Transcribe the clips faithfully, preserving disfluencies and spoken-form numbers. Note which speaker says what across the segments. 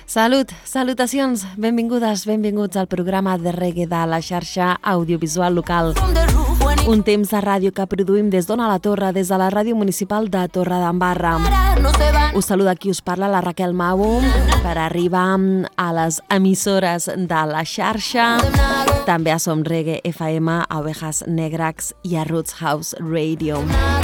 Speaker 1: Salut, salutacions, benvingudes, benvinguts al programa de reggae de la xarxa audiovisual local. Un temps de ràdio que produïm des d'Ona la Torre, des de la ràdio municipal de Torredembarra. Us saluda qui us parla, la Raquel Mau, per arribar a les emissores de la xarxa, també a Som Reggae F M, a Ovejas Negrax i a Roots House Radio.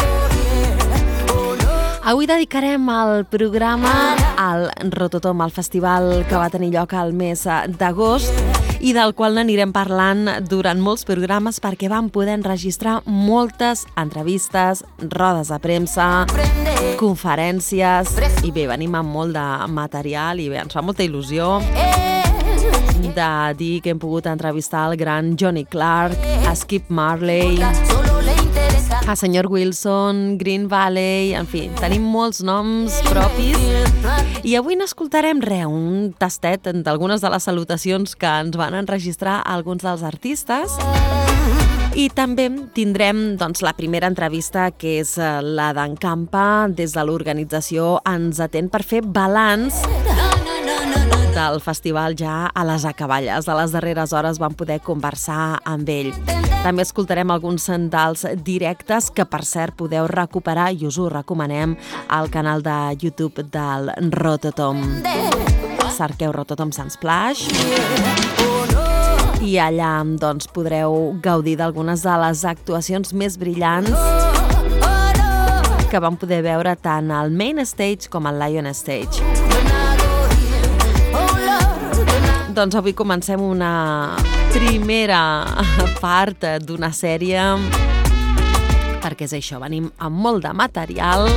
Speaker 1: Avui dedicarem el programa al Rototom, al festival que va tenir lloc al mes d'agost i del qual n'anirem parlant durant molts programes perquè vam poder enregistrar moltes entrevistes, rodes de premsa, conferències i bé, venim amb molt de material i bé, ens fa molta il·lusió de dir que hem pogut entrevistar el gran Johnny Clark, a Skip Marley, a Senyor Wilson, Green Valley, en fi, tenim molts noms propis i avui n'escoltarem res, un tastet d'algunes de les salutacions que ens van enregistrar alguns dels artistes i també tindrem doncs, la primera entrevista que és la d'en Campa, des de l'organització ens atén per fer balanç del festival ja a les acaballes. A les darreres hores vam poder conversar amb ell. També escoltarem alguns dels directes que, per cert, podeu recuperar i us ho recomanem al canal de YouTube del Rototom. Cerqueu Rototom Sunsplash i allà doncs, podreu gaudir d'algunes de les actuacions més brillants que vam poder veure tant al Main Stage com al Lion Stage. Doncs avui comencem una primera part d'una sèrie perquè és això, venim amb molt de material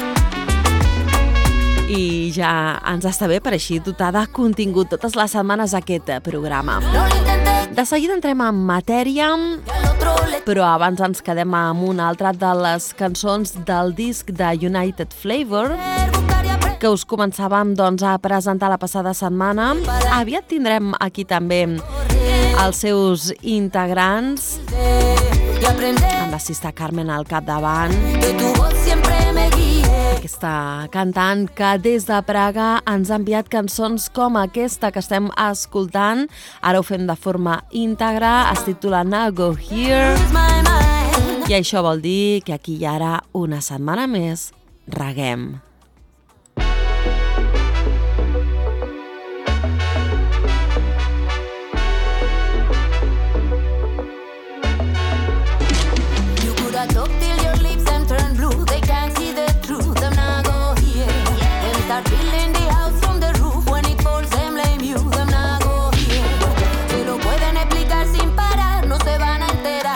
Speaker 1: i ja ens està bé per així dotar de contingut totes les setmanes aquest programa. De seguida entrem en matèria, però abans ens quedem amb una altra de les cançons del disc de United Flavor que us començàvem doncs, a presentar la passada setmana. Aviat tindrem aquí també els seus integrants, amb la Sista Carmen al capdavant, aquesta cantant que des de Praga ens ha enviat cançons com aquesta que estem escoltant. Ara ho fem de forma íntegra, es titula Now Go Here i això vol dir que aquí i ara una setmana més reguem.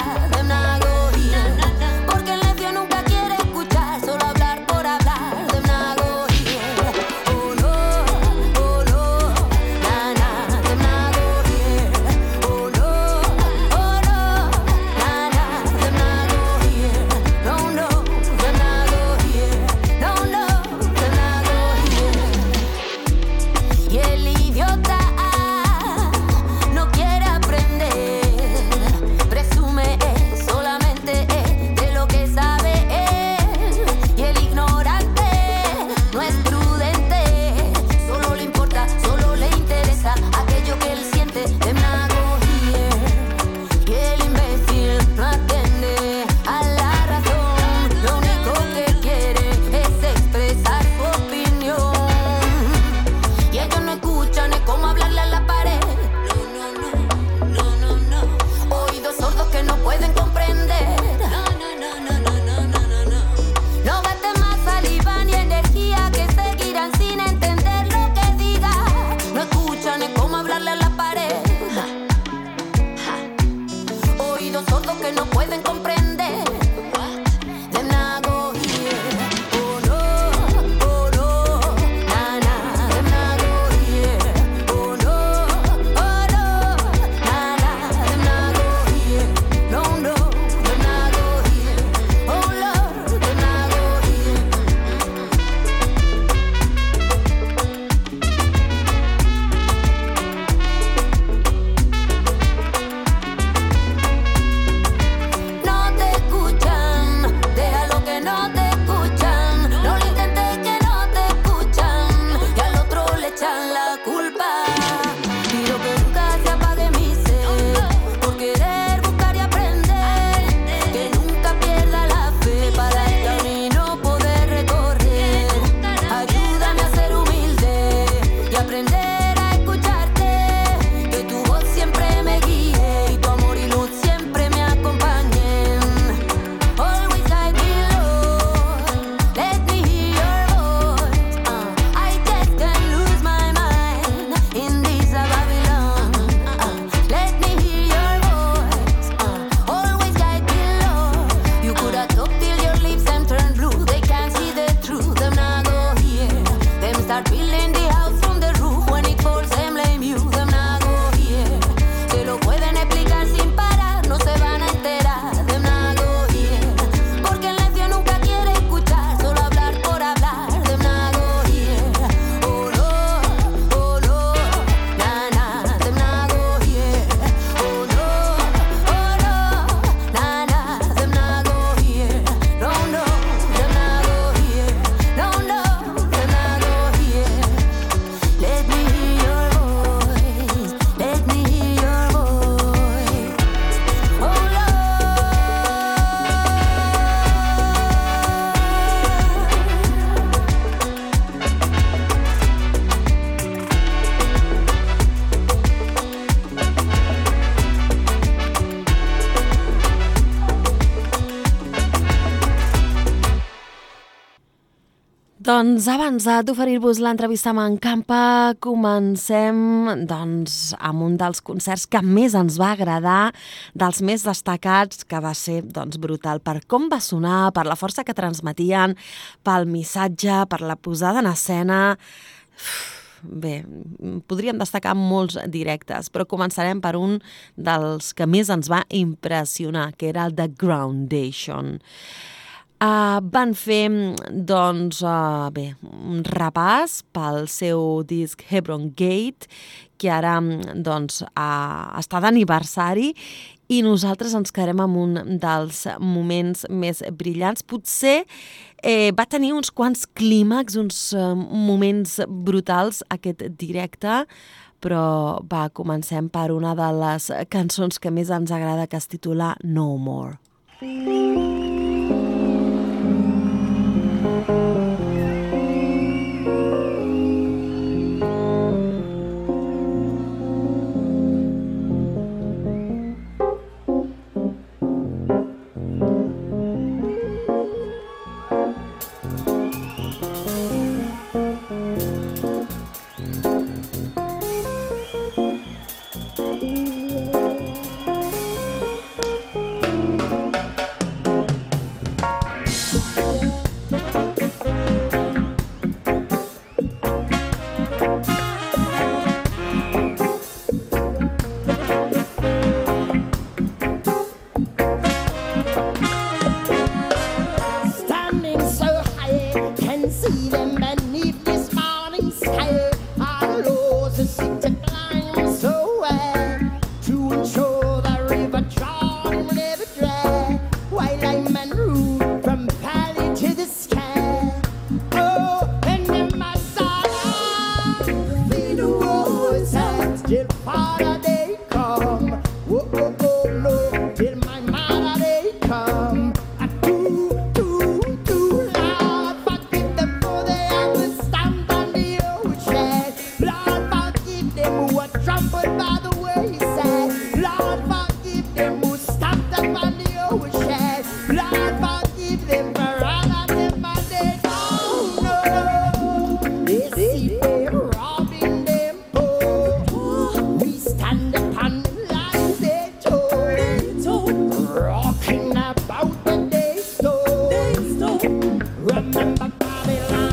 Speaker 2: Porque el necio nunca quiere escuchar, solo hablar por hablar.
Speaker 1: Doncs abans d'oferir-vos l'entrevista amb en Campa, comencem doncs, amb un dels concerts que més ens va agradar, dels més destacats, que va ser doncs, brutal per com va sonar, per la força que transmetien, pel missatge, per la posada en escena. Bé, podríem destacar molts directes, però començarem per un dels que més ens va impressionar, que era el The Groundation. Uh, van fer doncs, uh, bé, un repàs pel seu disc Hebron Gate, que ara doncs, uh, està d'aniversari, i nosaltres ens quedarem amb un dels moments més brillants. Potser eh, va tenir uns quants clímax, uns uh, moments brutals aquest directe, però va, comencem per una de les cançons que més ens agrada, que es titula No More.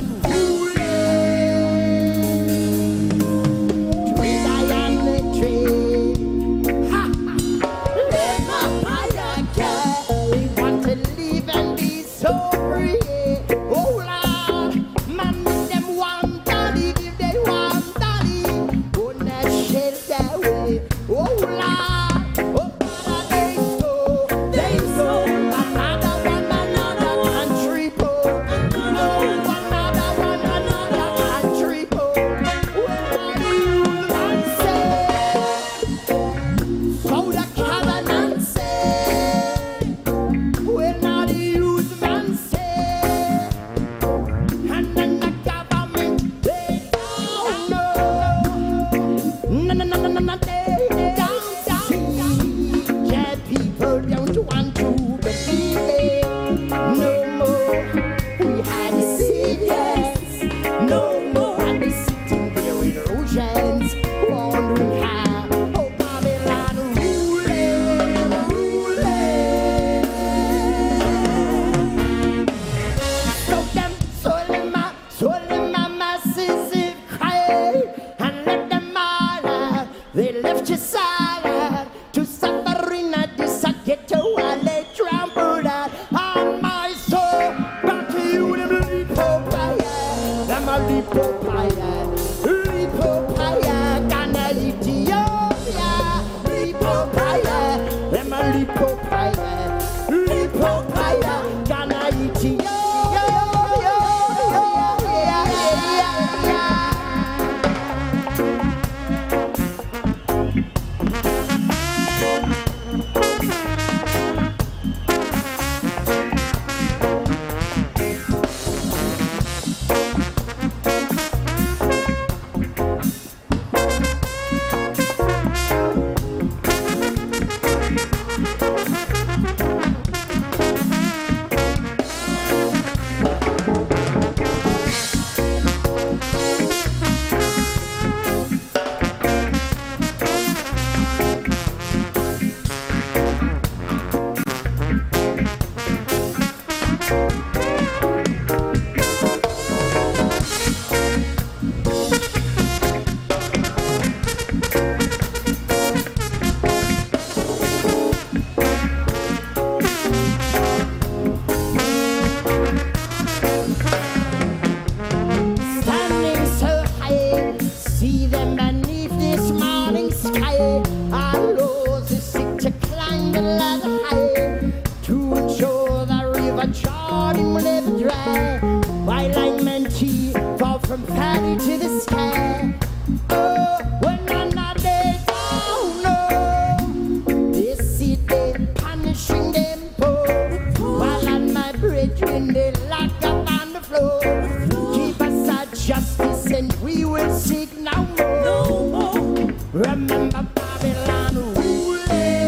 Speaker 2: Tree way. Our laws is sick to climb the ladder high to ensure the river Jordan will never dry. While I'm mentee, fall from valley to the sky. Oh, when I'm not there, oh no, they see them punishing them poor. While on my brethren they lock up on the floor. Give us our justice and we will seek no more. No more. Remember Babylon ruling.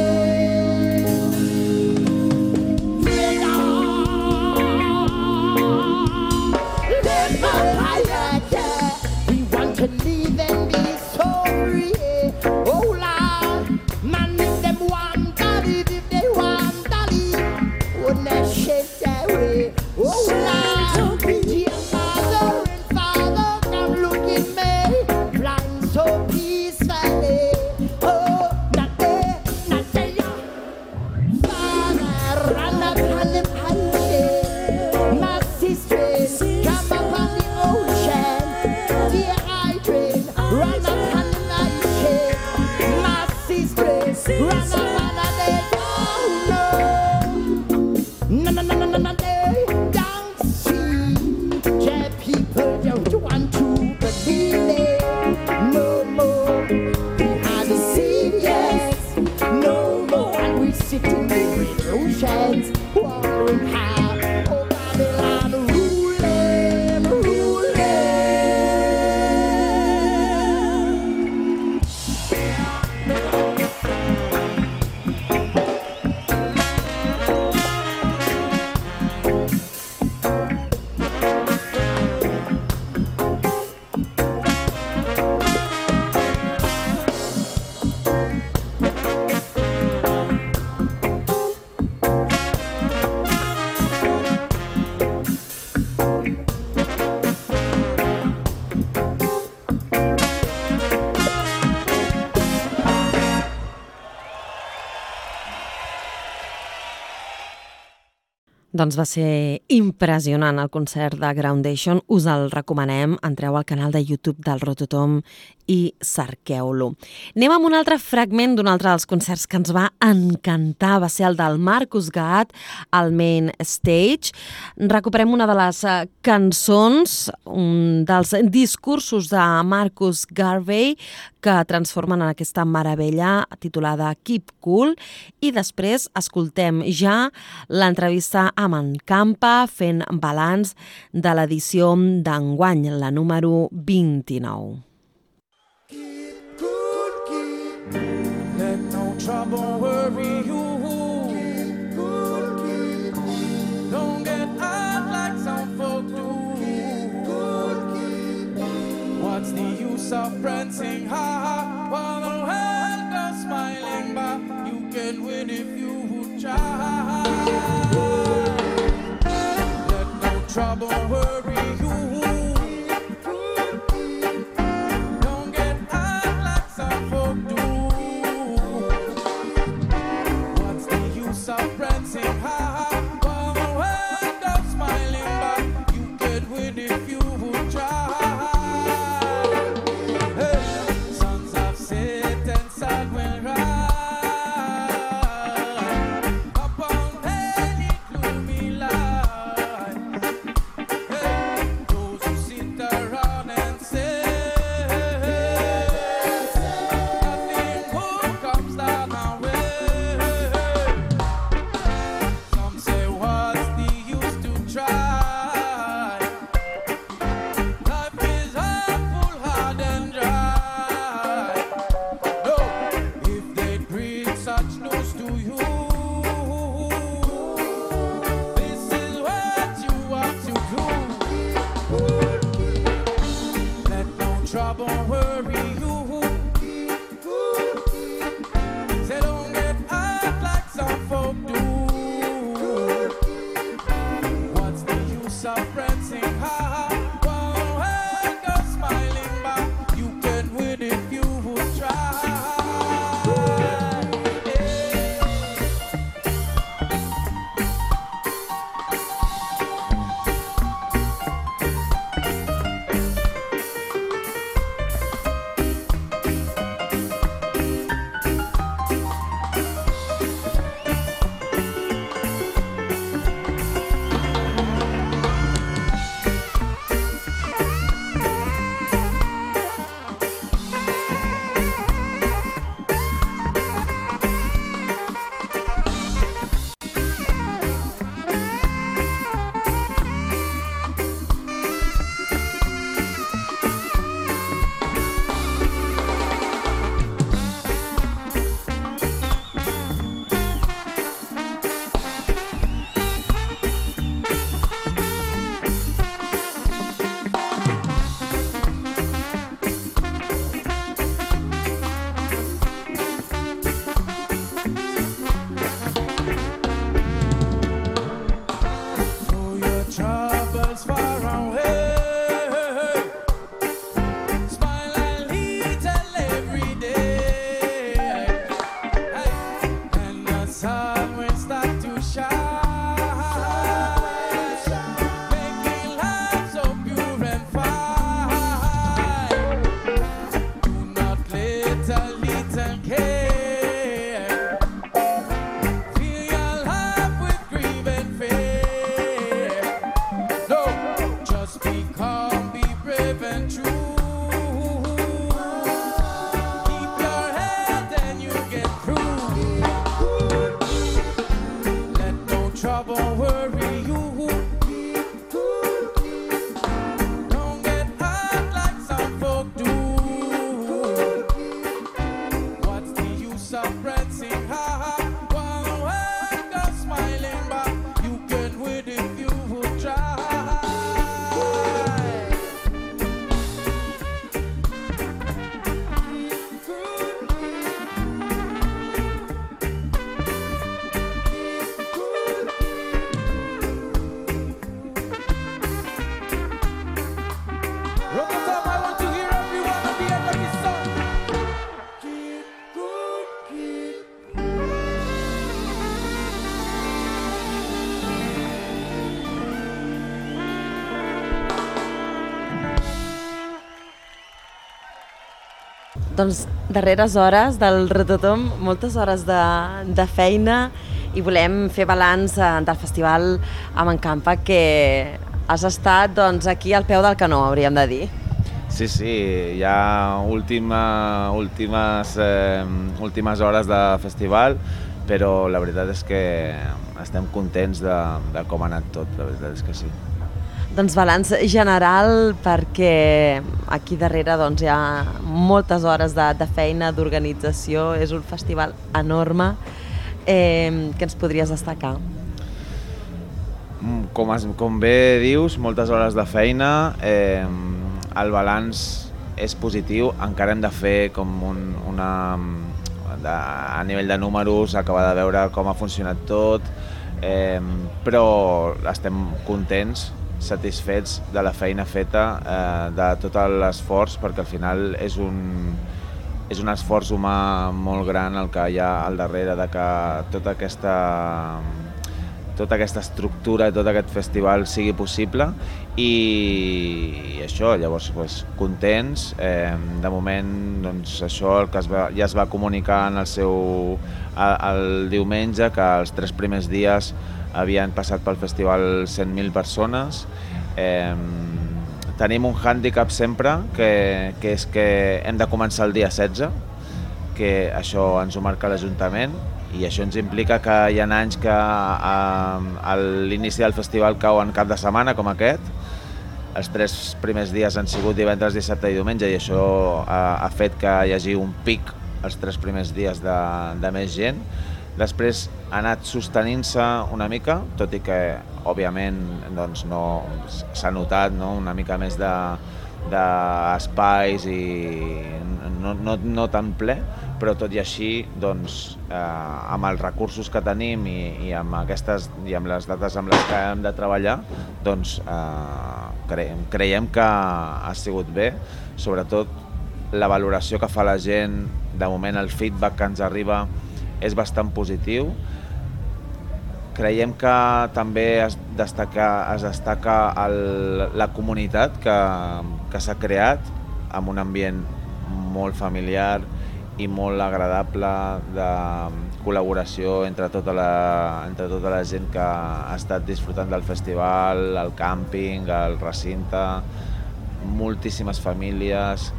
Speaker 2: Let my fire die. We want to live and be so free. Oh Lord, man, if them want to live, if they want to live, wouldn't they shake their way? Oh Lord, dear Mother and Father, come look at me, flying so peacefully. Oh, not there, not there, Father, run up on the punches. My sisters, come up on the ocean. Dear Idrin, run up on the night ship. My sisters, run up on the day. Oh no, no, no, no, no, no, no, they don't see. Yeah, people don't want to believe it no more. We are the saviors no more, and we sit in the great oceans, wondering how. Oh, Babylon ruling, ruling.
Speaker 1: Doncs va ser impressionant el concert de Groundation. Us el recomanem. Entreu al canal de YouTube del Rototom i cerqueu-lo. Anem amb un altre fragment d'un altre dels concerts que ens va encantar. Va ser el del Marcus Gatt al Main Stage. Recuperem una de les cançons, un dels discursos de Marcus Garvey que transformen en aquesta meravella titulada Keep Cool, i després escoltem ja l'entrevista amb en Campa fent balanç de l'edició d'enguany, la número vint-i-nou.
Speaker 3: Keep cool, keep cool. Let no trouble worry you. Keep cool, keep cool. Don't get out like some folk do. Keep cool, keep cool. What's the use of prancing hard while the world goes smiling back? You can win if you try. Let no trouble worry you. Sons of
Speaker 1: Doncs darreres hores del Rototom, moltes hores de, de feina i volem fer balanç del festival amb en Campa, que has estat doncs, aquí al peu del canó, hauríem de dir.
Speaker 4: Sí, sí, hi ha última, últimes, eh, últimes hores de festival, però la veritat és que estem contents de, de com ha anat tot, la veritat és que sí.
Speaker 1: Doncs balanç general, perquè aquí darrere doncs, hi ha moltes hores de, de feina, d'organització, és un festival enorme. Eh, què ens podries destacar?
Speaker 4: Com, es, com bé dius, moltes hores de feina, eh, el balanç és positiu, encara hem de fer com un, una, de, a nivell de números, acabar de veure com ha funcionat tot, eh, però estem contents, satisfets de la feina feta, eh, de tot l'esforç, perquè al final és un, és un esforç humà molt gran el que hi ha al darrere de que tota aquesta, tota aquesta estructura i tot aquest festival sigui possible i, i això, llavors pues, contents, eh, de moment doncs, això el que es va, ja es va comunicar en el seu el, el diumenge, que els tres primers dies havien passat pel festival cent mil persones. Eh, tenim un hàndicap sempre, que, que és que hem de començar el dia setze, que això ens ho marca l'Ajuntament, i això ens implica que hi ha anys que a, a l'inici del festival cau en cap de setmana, com aquest. Els tres primers dies han sigut divendres, dissabte i diumenge, i això ha, ha fet que hi hagi un pic els tres primers dies de, de més gent. Després ha anat sostenint-se una mica, tot i que, òbviament, doncs no, s'ha notat no? una mica més d'espais de, i no, no, no tan ple, però tot i així, doncs, eh, amb els recursos que tenim i, i, amb aquestes, i amb les dates amb les que hem de treballar, doncs, eh, creiem, creiem que ha sigut bé, sobretot la valoració que fa la gent, de moment el feedback que ens arriba és bastant positiu. Creiem que també es destaca, es destaca el, la comunitat que, que s'ha creat amb un ambient molt familiar i molt agradable de col·laboració entre tota la, entre tota la gent que ha estat disfrutant del festival, el càmping, el recinte, moltíssimes famílies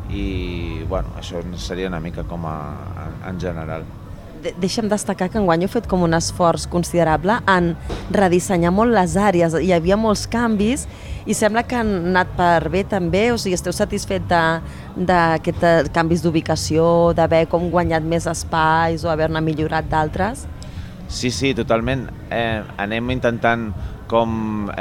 Speaker 4: i bueno, això seria una mica com a, en general.
Speaker 1: Deixa'm destacar que enguany heu fet com un esforç considerable en redissenyar molt les àrees. Hi havia molts canvis i sembla que han anat per bé també, o sigui, esteu satisfet d'aquests canvis d'ubicació, d'haver com guanyat més espais o haver-ne millorat d'altres?
Speaker 4: Sí, sí, totalment. Eh, anem intentant com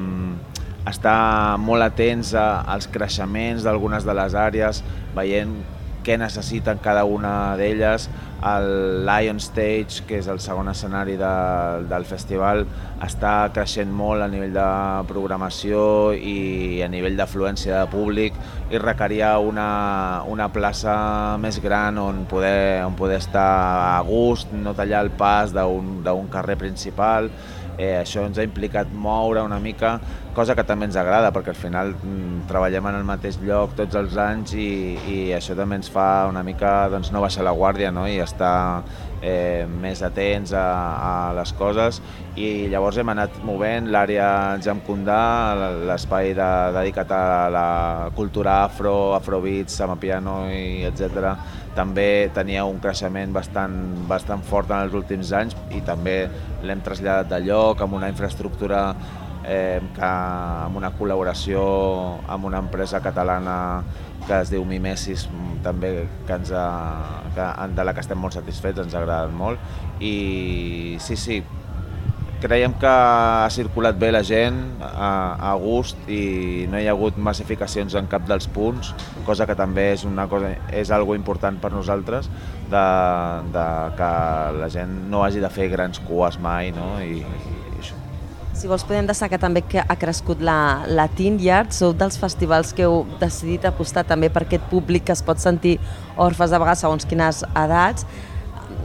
Speaker 4: eh, estar molt atents a, als creixements d'algunes de les àrees, veient què necessiten cada una d'elles. El Lion Stage, que és el segon escenari de, del festival, està creixent molt a nivell de programació i a nivell d'afluència de públic i requeria una, una plaça més gran on poder, on poder estar a gust, no tallar el pas d'un carrer principal. Eh, això ens ha implicat moure una mica, cosa que també ens agrada, perquè al final mm, treballem en el mateix lloc tots els anys i, i això també ens fa una mica doncs, no baixar la guàrdia, no? I estar eh, més atents a, a les coses. I llavors hem anat movent l'àrea Jam Kundà, l'espai de, dedicat a la cultura afro, afrobeats, amapiano i etcètera. També tenia un creixement bastant, bastant fort en els últims anys i també l'hem traslladat de lloc amb una infraestructura eh, que, amb una col·laboració amb una empresa catalana que es diu Mimesis, també que ens ha, que, de la que estem molt satisfets, ens ha agradat molt i sí, sí, creiem que ha circulat bé la gent a, a gust i no hi ha hagut massificacions en cap dels punts, cosa que també és una cosa, és algo important per nosaltres, de, de que la gent no hagi de fer grans cues mai, no? I, i això.
Speaker 1: Si vols podem destacar també que ha crescut la, la Teen Yard, sou dels festivals que heu decidit apostar també per aquest públic que es pot sentir orfes a vegades segons quines edats.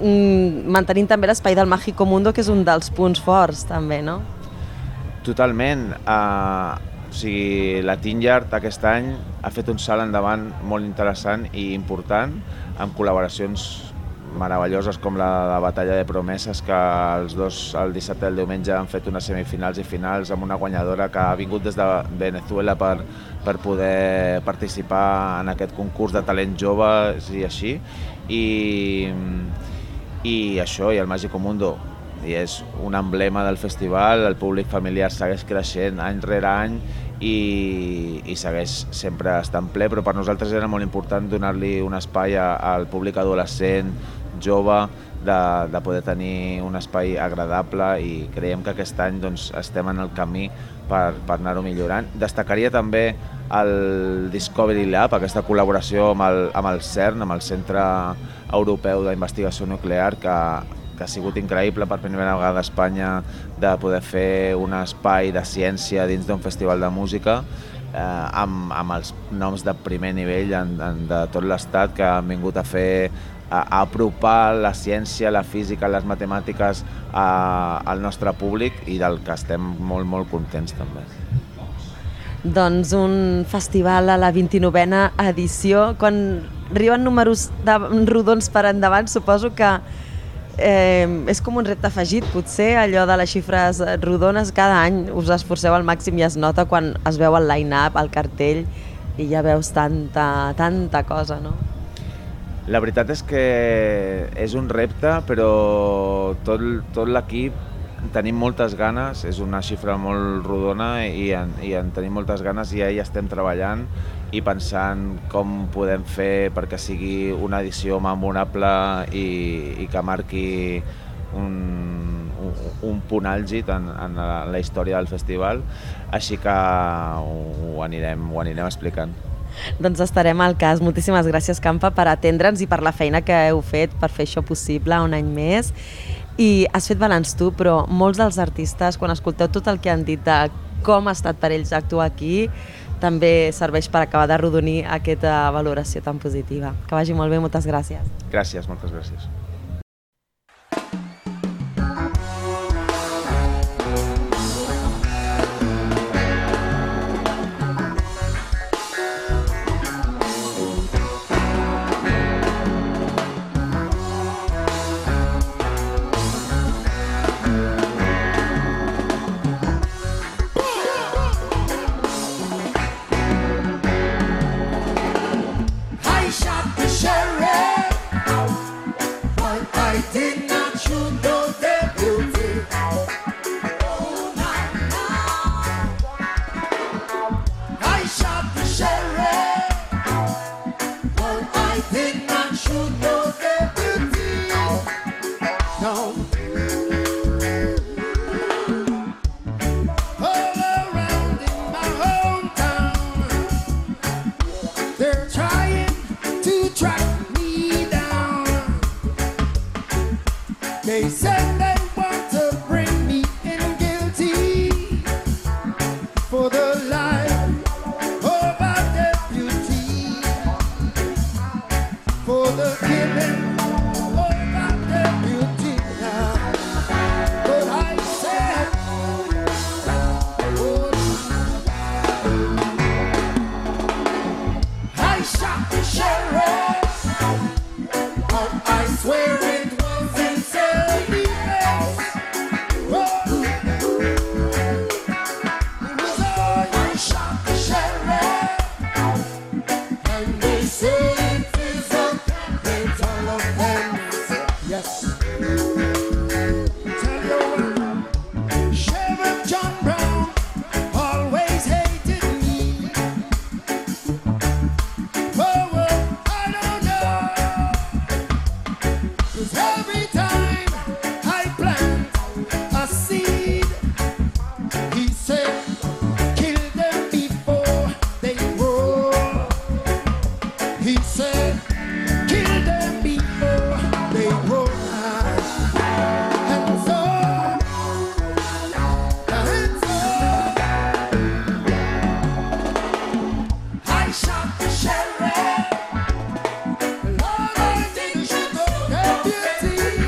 Speaker 1: mm, mantenint també l'espai del Mágico Mundo, que és un dels punts forts també, no?
Speaker 4: Totalment. Uh, o sigui, la Teen Yard aquest any ha fet un salt endavant molt interessant i important, amb col·laboracions meravelloses com la de Batalla de Promeses, que els dos, el dissabte i el diumenge, han fet unes semifinals i finals amb una guanyadora que ha vingut des de Venezuela per, per poder participar en aquest concurs de talent jove i així. I, i això, i el Mágico Mundo, i és un emblema del festival, el públic familiar segueix creixent any rere any i, i segueix sempre estant ple, però per nosaltres era molt important donar-li un espai a, al públic adolescent, jove, de, de poder tenir un espai agradable, i creiem que aquest any doncs, estem en el camí per, per anar-ho millorant. Destacaria també el Discovery Lab, aquesta col·laboració amb el, amb el CERN, amb el Centre Europeu d'Investigació Nuclear, que que ha sigut increïble per primera vegada a Espanya de poder fer un espai de ciència dins d'un festival de música eh, amb, amb els noms de primer nivell en, en, de tot l'estat, que han vingut a fer a, a apropar la ciència, la física, les matemàtiques a, al nostre públic, i del que estem molt, molt contents també.
Speaker 1: Doncs un festival a la vint-i-novena edició. Quan arriben números de rodons per endavant, suposo que Eh, és com un repte afegit, potser, allò de les xifres rodones. Cada any us esforceu al màxim i es nota quan es veu el line-up, el cartell, i ja veus tanta, tanta cosa, no?
Speaker 4: La veritat és que és un repte, però tot, tot l'equip tenim moltes ganes, és una xifra molt rodona i en, i en tenim moltes ganes, i ja hi estem treballant i pensant com podem fer perquè sigui una edició memorable i, i que marqui un, un, un punt àlgid en, en la, la història del festival, així que ho, ho, anirem, ho anirem explicant.
Speaker 1: Doncs estarem al cas. Moltíssimes gràcies, Campa, per atendre'ns i per la feina que heu fet per fer això possible un any més. I has fet balanç tu, però molts dels artistes, quan escolteu tot el que han dit de com ha estat per ells actuar aquí, també serveix per acabar de rodonir aquesta valoració tan positiva. Que vagi molt bé, moltes gràcies.
Speaker 4: Gràcies, moltes gràcies.
Speaker 2: They said they want to bring me in guilty for the life of a deputy, for the killing of a deputy now. But I said, oh, I shot the sheriff, but I swear it wasn't self-defense. Oh, it was all I shot the sheriff, and they say it is a capital offense. Yes. Tell you what, Sheriff John Brown always hated me. Oh, well, I don't know, 'cause every time I plant a seed, he said, kill them before they grow. He said, kill them before they grow. And so, and so, I shot the sheriff. Lord, I think you know deputy.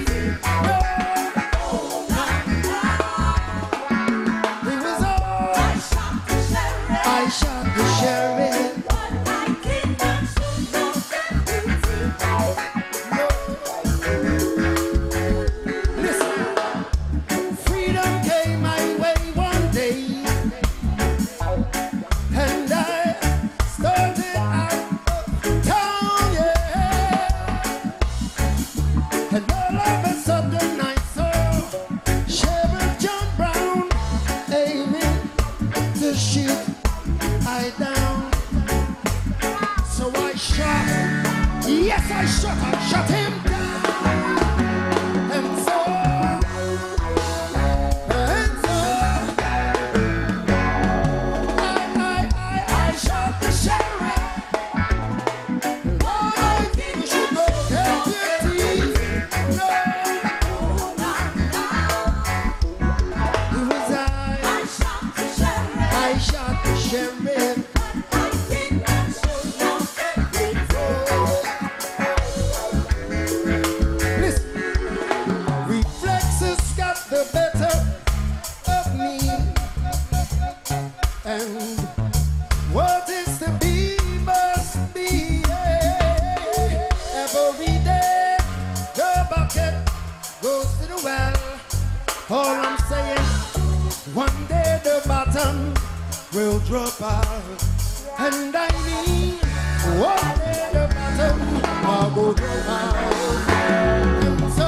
Speaker 2: goes to the well. All I'm saying, one day the bottom will drop out. And I mean, one day the bottom will drop out. And so,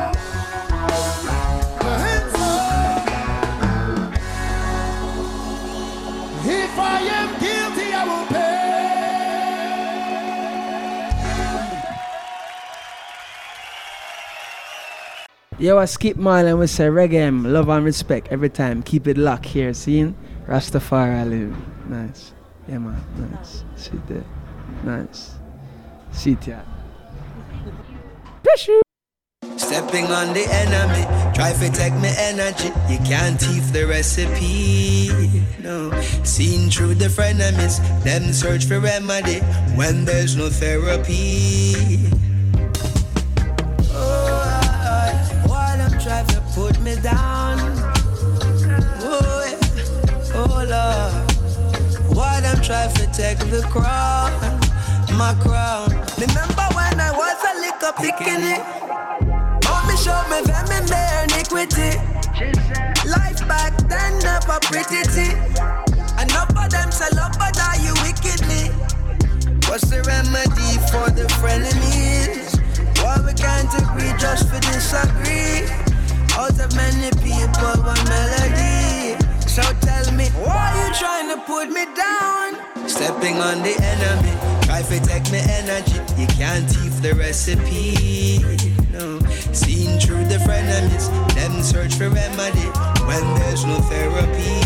Speaker 2: and so, if I am guilty, I will pay.
Speaker 5: Yo, I skip mile and we say reggae, em, love and respect every time. Keep it locked here, seeing Rastafari I live. Nice. Yeah, man, nice. Sit there. Nice. Sit here.
Speaker 6: Stepping on the enemy, try to take me energy. You can't thief the recipe. No, seen through the frenemies, them search for remedy when there's no therapy. Try to put me down. Oh, yeah. Oh Lord. Why them try to take the crown, my crown. Remember when I was a little picking Mommy showed me them in their iniquity. Life back then never pretty. Enough of them sell up but die you wickedly. What's the remedy for the frenemies? Why we can't agree just for disagree? Out of many people, one melody. So tell me, why you trying to put me down? Stepping on the enemy, try to take me energy. You can't thief the recipe. No, seen through the frenemies, them search for remedy when there's no therapy.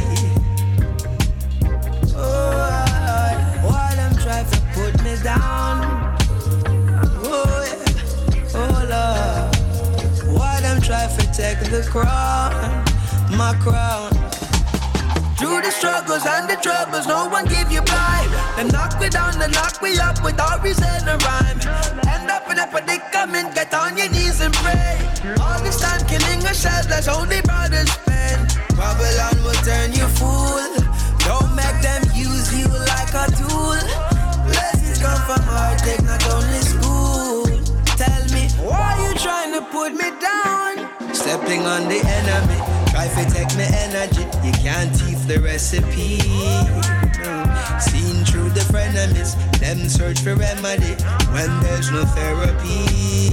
Speaker 6: Oh, why them try to put me down? Oh, yeah. Oh, Lord. Why them try to take the crown, my crown? Through the struggles and the troubles, no one give you pride. Them knock me down, they knock me up without reason or rhyme. End up in a predicament, get on your knees and pray. All this time killing ourselves, that's only brothers spend. Babylon will turn you fool. Don't make them use you like a tool. Blessings come from heartache, not only school. Tell me, why you trying to put me down? Stepping on the enemy, try to take me energy. You can't thief the recipe. No. Seen through the frenemies, them search for remedy when there's no therapy.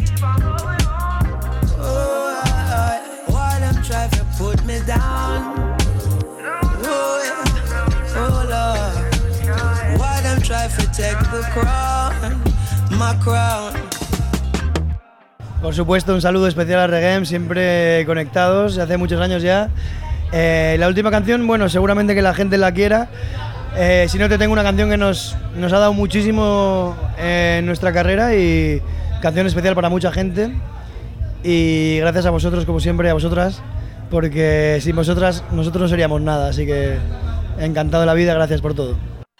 Speaker 6: Oh, why them try to put me down? Oh, yeah. Oh Lord, why them try to take the crown, my crown?
Speaker 7: Por supuesto, un saludo especial a Reggae, siempre conectados, hace muchos años ya. Eh, la última canción, bueno, seguramente que la gente la quiera. Eh, si no, te tengo una canción que nos, nos ha dado muchísimo eh, en nuestra carrera y canción especial para mucha gente. Y gracias a vosotros, como siempre, a vosotras, porque sin vosotras nosotros no seríamos nada. Así que encantado de la vida, gracias por todo.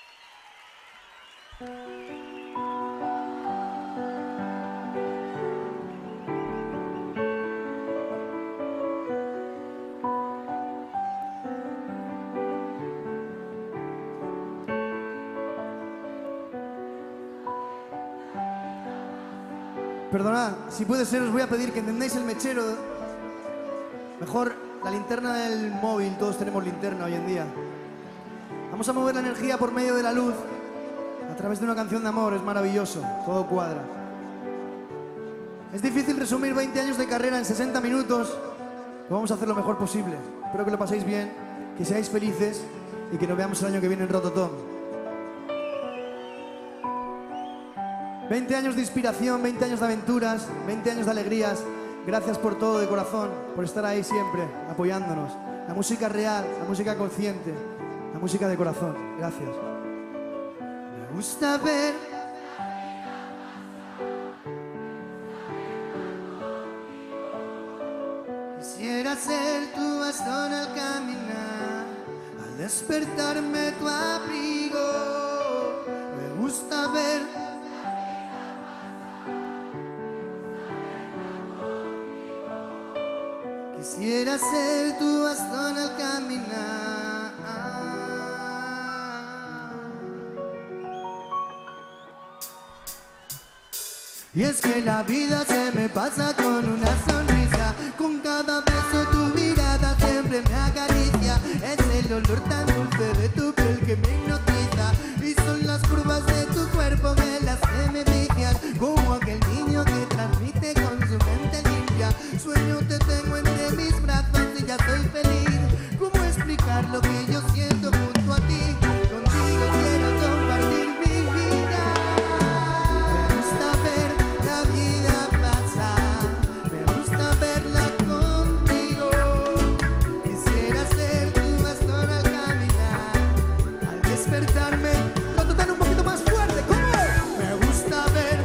Speaker 8: Perdonad, si puede ser os voy a pedir que entendáis el mechero. Mejor la linterna del móvil, todos tenemos linterna hoy en día. Vamos a mover la energía por medio de la luz. A través de una canción de amor, es maravilloso, todo cuadra. Es difícil resumir veinte años de carrera en sesenta minutos, pero vamos a hacer lo mejor posible. Espero que lo paséis bien, que seáis felices y que nos veamos el año que viene en Rototom. veinte años de inspiración, veinte años de aventuras, veinte años de alegrías. Gracias por todo de corazón, por estar ahí siempre, apoyándonos. La música real, la música consciente, la música de corazón. Gracias. Me gusta ver quisiera ser tu bastón al caminar, al despertarme tu abrigo. Me gusta ver quisiera ser tu bastón al caminar. Y es que la vida se me pasa con una sonrisa. Con cada beso tu mirada siempre me acaricia. Es el olor tan dulce de tu piel que me hipnotiza. Y son las curvas de tu cuerpo que las que me vician. Como aquel niño que transmite con su mente limpia. Sueño te tengo entre mis brazos y ya soy feliz. ¿Cómo explicar lo que yo siento junto a ti? Contigo quiero compartir mi vida. Me gusta ver la vida pasar, me gusta verla contigo. Quisiera ser tu bastón al caminar, al despertarme. Lo tocan un poquito más fuerte, ¿cómo? Me gusta ver.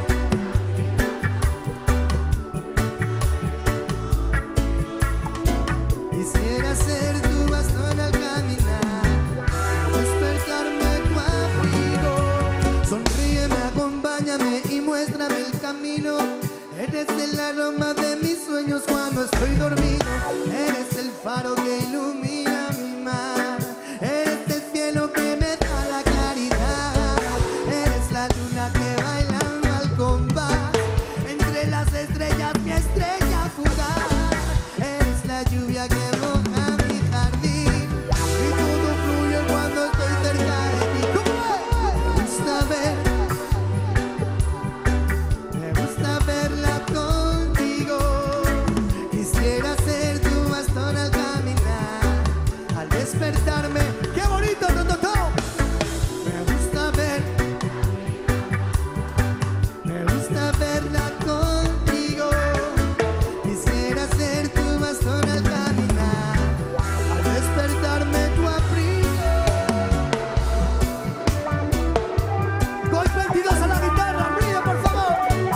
Speaker 8: Quisiera ser tu bastón al caminar, despertarme tu abrigo. Sonríeme, acompáñame y muéstrame el camino. Eres el aroma de mis sueños cuando estoy dormido. Eres el faro que ilumina mi mar. Eres el cielo que me da la claridad. Eres la luna que bailando al compás. Entre las estrellas mi estrella fugaz. Eres la lluvia que moja mi jardín. Y todo fluye cuando estoy cerca de ti. ¿Cómo es? Me gusta ver. Me gusta verla contigo. Quisiera ser tu bastón al caminar, al despertarme. ¡Qué bonito, Tototó! Me gusta ver. Me gusta verla contigo. Quisiera ser tu bastón al caminar, al despertarme tu abrigo. Gol veintidós a la guitarra, ruido por favor.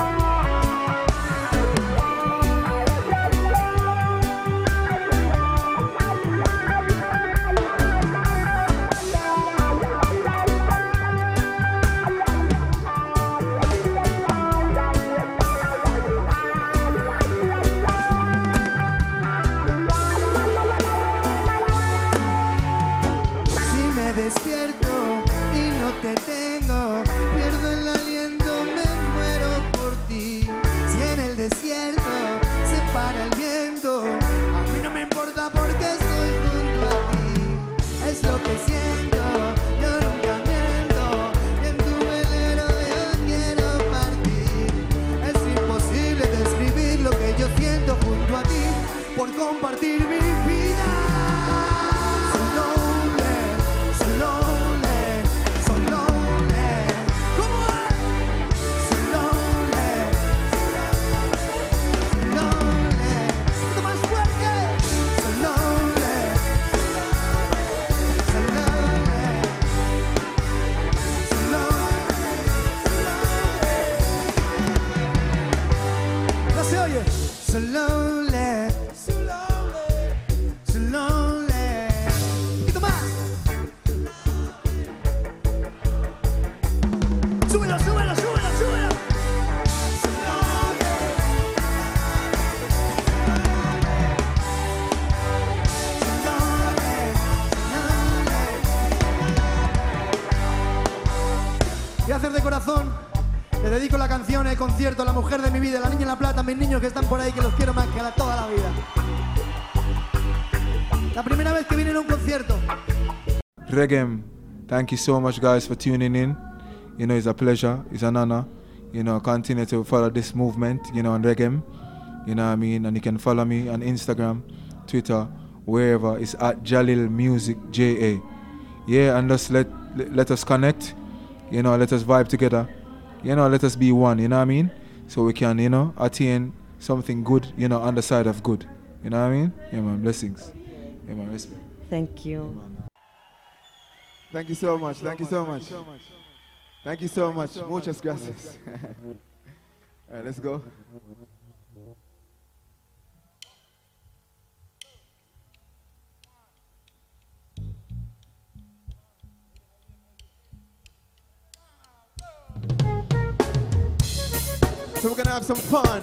Speaker 8: Si me despierto y no te tengo, pierdo el aliento, me muero por ti. Si en el desierto se para el viento, a mí no me importa porque estoy junto a ti. Es lo que siento, yo nunca miento, y en tu velero yo quiero partir. Es imposible describir lo que yo siento junto a ti, por compartir mi vida. So lonely, so lonely, so lonely. ¿Cómo es? So lonely, so lonely. ¡Un más fuerte! So lonely, so lonely, so lonely. ¿No se oye? So lonely, so lonely, so lonely. Un poquito más. Súbelo, súbelo, súbelo, súbelo. So lonely, so lonely, lonely. Gracias de corazón. Le dedico la canción, el concierto a la mujer de mi vida, la niña en la plata, a mis niños que están por ahí, que los quiero más que a toda la vida. La primera vez que vienen a un concierto.
Speaker 9: Reggae, thank you so much, guys, for tuning in. You know, it's a pleasure, it's an honor. You know, continue to follow this movement, you know, on Reggae. You know what I mean? And you can follow me on Instagram, Twitter, wherever. It's at Jalil Music, J A. Yeah, and just let, let us connect. You know, let us vibe together. You know, let us be one, you know what I mean? So we can, you know, attain something good, you know, on the side of good. You know what I mean? Yeah, man, blessings. Yeah, man, respect.
Speaker 1: Thank you.
Speaker 9: Thank you so much, thank you so much. Thank you so much. Muchas gracias. All right, let's go. So we're gonna have some fun.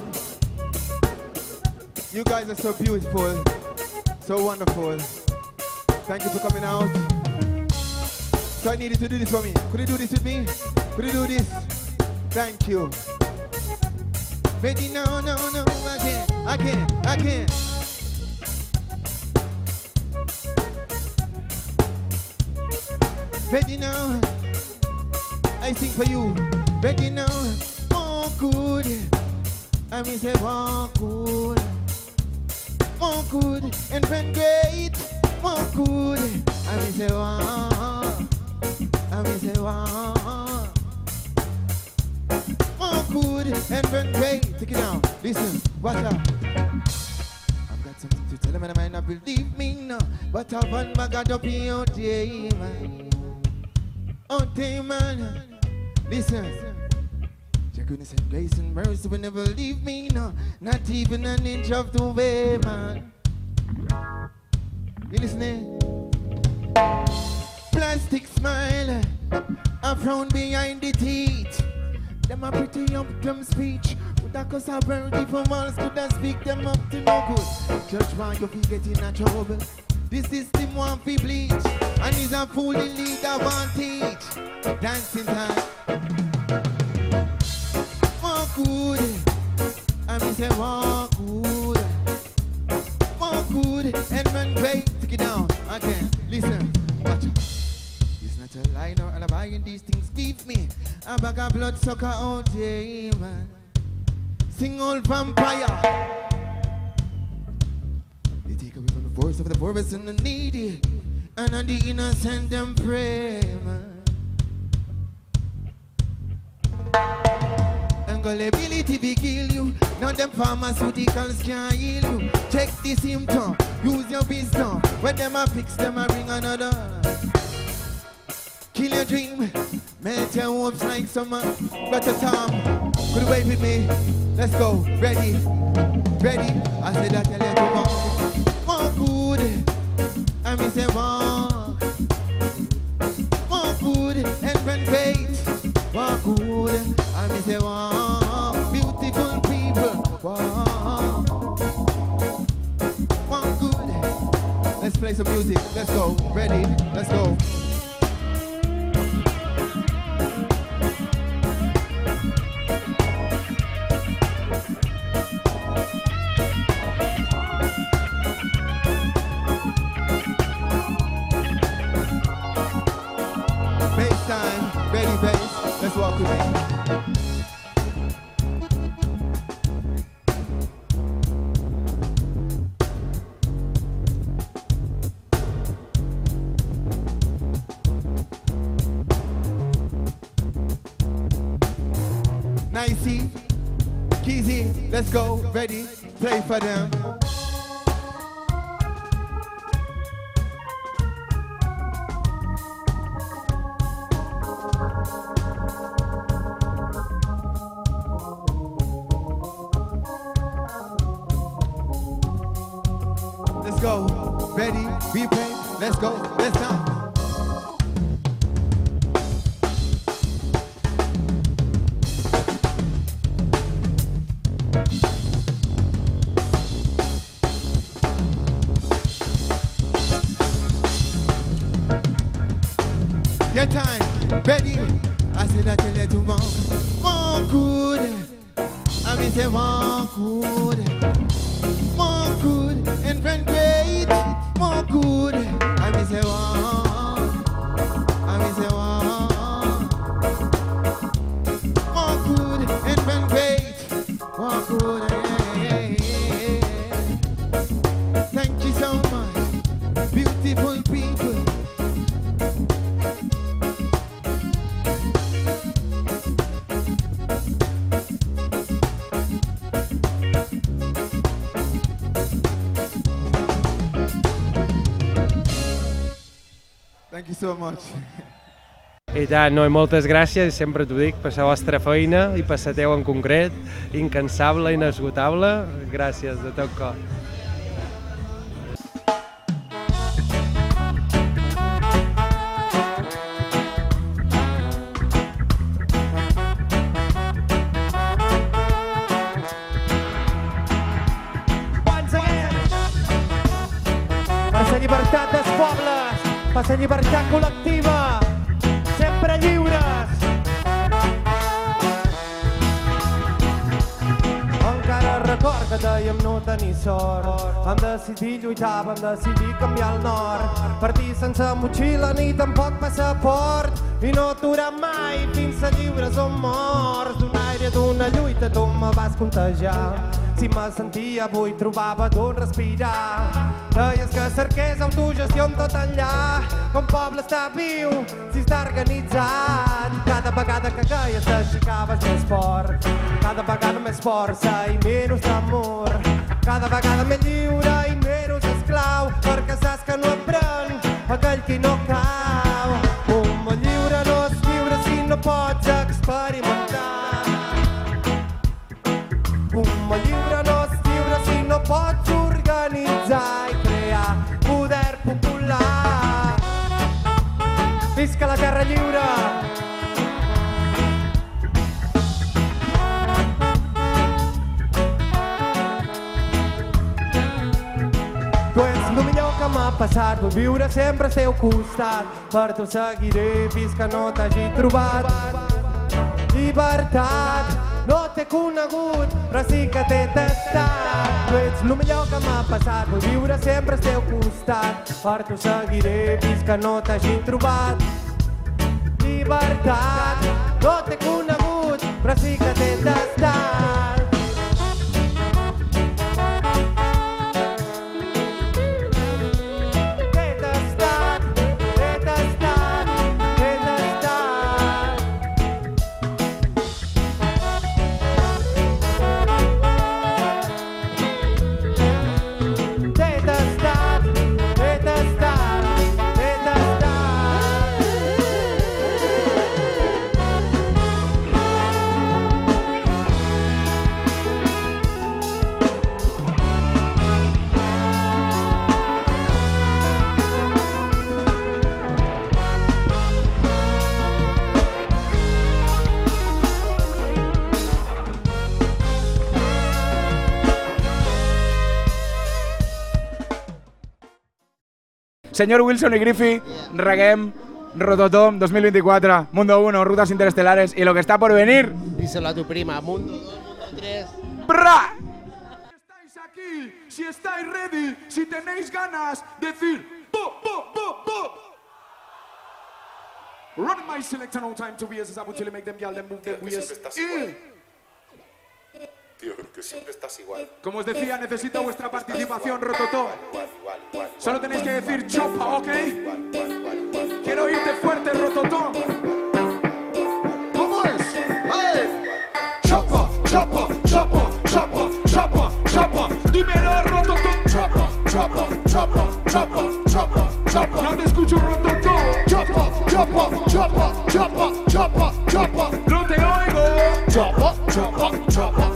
Speaker 9: You guys are so beautiful, so wonderful. Thank you for coming out. So I need you to do this for me. Could you do this with me? Could you do this? Thank you.
Speaker 10: Ready now, no, no, again, again, again. Ready now, I sing for you. Ready now, oh good. I mean say oh good, oh good, and when great, oh good. I mean say oh, I mean say oh, oh good, and when great. Take it down, listen, watch out. I've got something to tell them and I might not believe me now, but I want my God up in your day, man. Oh, day, man. Listen. Your goodness and grace and mercy will never leave me, no. Not even an inch of the way, man. You listening? Plastic smile, a frown behind the teeth. Them a pretty up them speech. Would that cause a birdie from walls could I speak them up to no good. Judge why you feel getting in trouble. This system want fi bleach, and is a fool in lead advantage. Dancing time. Walk good, I mean say walk good. Walk good, and run great. Take it down, again. Listen, watch out. It's not a lie nor alibi, and these things give me a bag of blood sucker all day, man. Sing old vampire. Voice of the poorest and the needy, and on the innocent them pray, man. And gullibility be kill you. Now them pharmaceuticals can't heal you. Check the symptom, use your wisdom. When them a fix them a bring another. Kill your dream, melt your hopes like summer. Better Tom, could you wait with me? Let's go, ready, ready. I said I tell you to walk. Walk good, I mean say walk. Walk good and run great. Walk good, I mean say walk. Beautiful people, walk. Walk good. Let's play some music, let's go, ready, let's go. Let's walk with me. Nicey, Keezy, let's go, ready, play for them. Go, ready, we play, let's go, let's down. Your time, ready, I said I tell you to walk, walk good, I mean say walk good. More good and run great. More good. I mean say one. I mean say one. More good and run great. More good. Yeah, yeah, yeah. Thank you so much, beautiful people. Thank you so much.
Speaker 11: I tant, no, i moltes gràcies, i sempre t'ho dic, per la vostra feina i per la teva en concret, incansable, inesgotable. Gràcies de tot cor.
Speaker 12: Per la llibertat dels pobles, per la llibertat col·lectiva, sempre lliures. cor que dèiem no tenir sort. Vam decidir lluitar, vam decidir canviar el nord. Partir sense motxilla ni tampoc passaport. I no aturar mai fins a lliures o morts. D'un aire d'una lluita tu me vas contagiar. Si me sentia avui trobava d'on respirar. Deies que cerqués autogestió en tot enllà. Com poble està viu, si està organitzat. Cada vegada que queies t'aixecaves més fort. Cada vegada més força i menys amor. Cada vegada més lliure i menys esclau. Perquè saps que no aprèn aquell qui no cau. Un món lliure no és lliure si no pots experimentar. Un món lliure no és lliure si no pots organitzar i crear poder popular. Visca la terra lliure! Tu ets el millor que m'ha passat, vull viure sempre al teu costat. Per tu seguiré fins que no t'hagi trobat. Llibertat, no t'he conegut, però sí que t'he tastat. Tu ets el millor que m'ha passat, vull viure sempre al teu costat. Per tu seguiré fins que no t'hagi trobat. Llibertat, no t'he conegut, però sí que t'he tastat.
Speaker 13: Señor Wilson y Griffy, Reggae, Rototom dos mil veinticuatro, Mundo uno, Rutas Interestelares y lo que está por venir.
Speaker 14: Díselo a tu prima, Mundo dos, Mundo tres.
Speaker 13: ¡Bra!
Speaker 3: Estáis aquí, si estáis ready, si tenéis ganas, decir po, po, po, po. Run my selection on time to be as I would make them yell them move them ways.
Speaker 15: Tío, creo que siempre estás igual.
Speaker 3: Como os decía, necesito vuestra participación, Rototom. Solo tenéis que decir chopa, ¿ok? Quiero oírte fuerte, Rototom. ¿Cómo es? ¡Hey! Chopa, chopa, chopa, chopa, chopa, chopa. Dímelo, Rototom. Chopa, chopa, chopa, chopa, chopa, chopa. No te escucho, Rototom. Chopa, chopa, chopa, chopa, chopa, chopa. No te oigo. Chopa, chopa, chopa.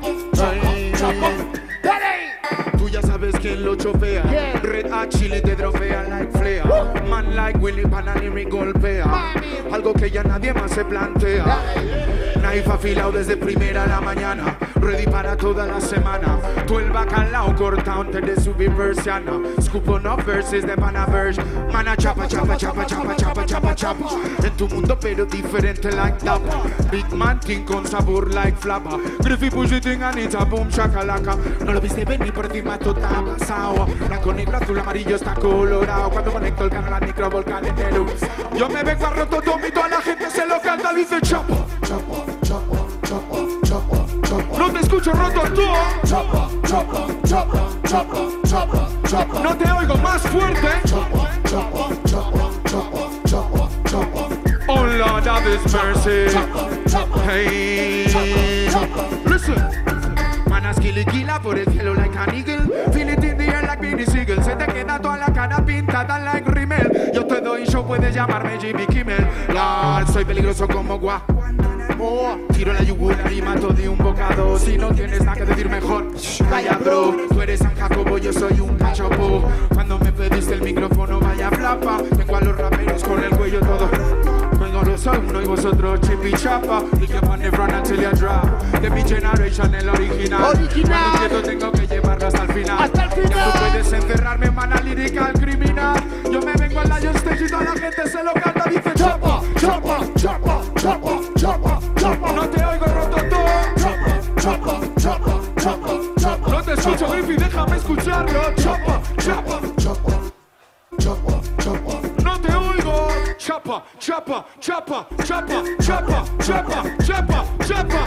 Speaker 15: Tú ya sabes quién lo chopea. Yeah. Red Hot Chili te trofea like flea. Uh. Man like Willy Banana me golpea. Mami. Algo que ya nadie más se plantea. Knife afilado desde primera a la mañana. Ready para toda la semana. Tú el bacalao cortado antes de subir persiana. Scoop on up verses de Panaverse. Mana chapa, chapa, chapa, chapa, chapa, chapa, chapa. En tu mundo pero diferente like tapa. Big man king con sabor like flapa. Griffy push it in and it's a boom shakalaka. No lo viste venir por encima, todo está pasado. Blanco, negro, azul, amarillo está colorado. Cuando conecto el canal al micro volcán entero. Yo me vengo a Rototom y toda la gente se lo canta. Dice chapa, chapa, chapa, chapa, chapa, chapa. No te escucho, Rototom. Chapa, chapa, chapa, chapa, chapa, chapa. No te oigo más fuerte. Chapa, chapa, chapa, chapa, chapa, chapa. Oh Lord of His mercy. Chapa, chapa, hey, chapa, chapa. Listen. Manas kila por el cielo like an eagle. Feel it in the air like Benny Siegel. Se te queda toda la cara pintada like Rimmel. Yo te doy show, puedes llamarme Jimmy Kimmel. Lord, soy peligroso como gua. Tiro la yugular y mato de un bocado. Si no tienes nada que decir mejor, calla bro. Tú eres San Jacobo, yo soy un cachopo. Cuando me pediste el micrófono, vaya flapa. Tengo a los raperos con el cuello todo. Vengo los uno y vosotros chipi chapa. Y que van run until you drop. De mi generation el original. Original. Cuando tengo que llevarlo hasta el final. Hasta el final. Ya tú puedes encerrarme en mana lírica al criminal. Yo me vengo al Lion Stage y toda la gente se lo canta. Dice chapa, chapa, chapa, chapa, chapa, chapa. No te oigo, Rototom. Chapa, chapa, chapa, chapa, chapa. escucho, Griffy, déjame escucharlo. Chapa, chapa, chapa, chapa, chapa. No te oigo. Chapa, chapa, chapa, chapa, chapa, chapa, chapa, chapa.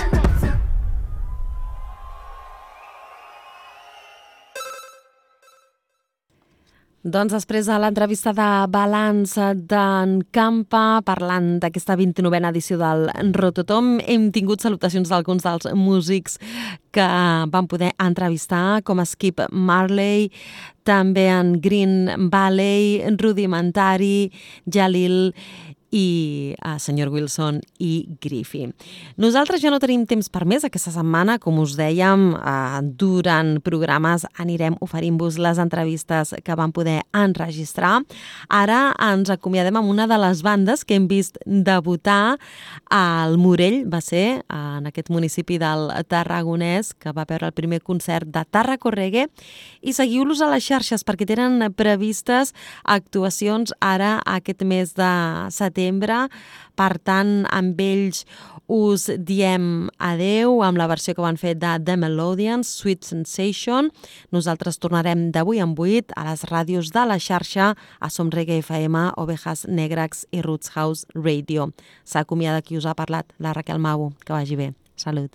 Speaker 1: Doncs després de l'entrevista de balanç d'en Campa, parlant d'aquesta vint-i-novena edició del Rototom, hem tingut salutacions d'alguns dels músics que van poder entrevistar, com Skip Marley, també en Green Valley, Rudimentari, Jalil i a senyor Wilson i Griffy. Nosaltres ja no tenim temps per més aquesta setmana, com us dèiem, eh, durant programes anirem oferint-vos les entrevistes que vam poder enregistrar. Ara ens acomiadem amb una de les bandes que hem vist debutar al Morell, va ser en aquest municipi del Tarragonès, que va veure el primer concert de Tarraco Reggae, i seguiu-los a les xarxes perquè tenen previstes actuacions ara aquest mes de setembre. Per tant, amb ells us diem adeu amb la versió que van fer de The Melodians, Sweet Sensation. Nosaltres tornarem d'avui en vuit a les ràdios de la xarxa, a Som Reggae F M, Ovejas Negras i Roots House Radio. S'acomiada qui us ha parlat, la Raquel Mau. Que vagi bé. Salut.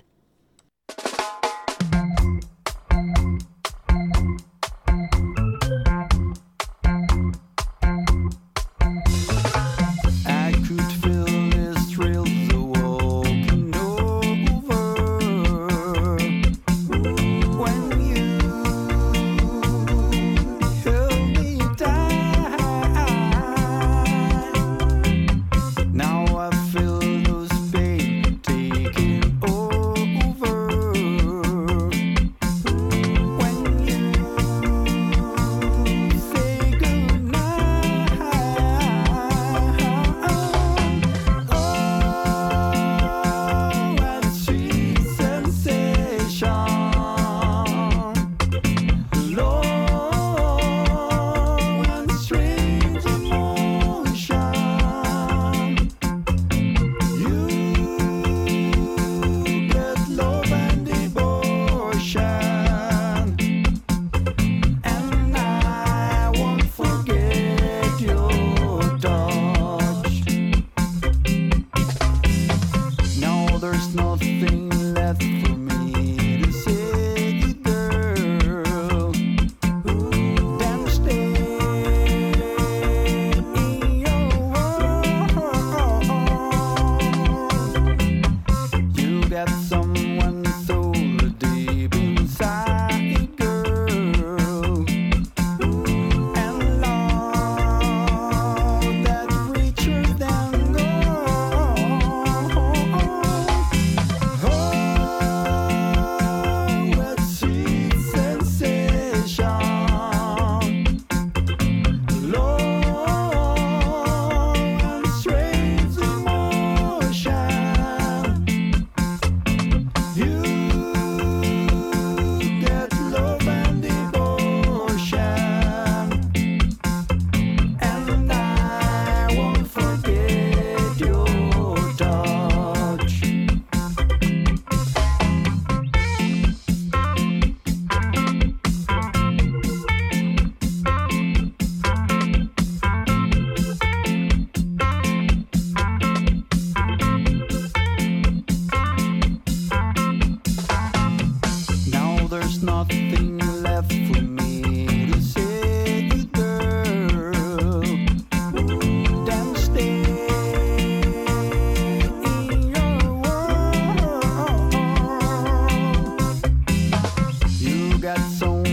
Speaker 16: nothing left for me to say, girl. Then stay in your world. You got so